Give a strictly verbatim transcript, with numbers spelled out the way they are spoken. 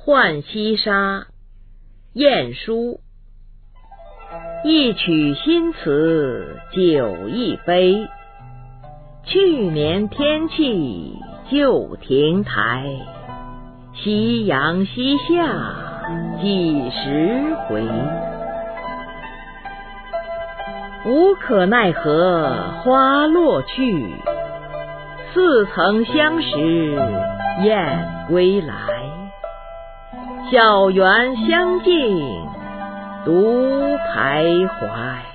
浣溪沙，晏殊。一曲新词酒一杯，去年天气旧亭台。夕阳西下几时回？无可奈何花落去，似曾相识燕归来。小园香径独徘徊。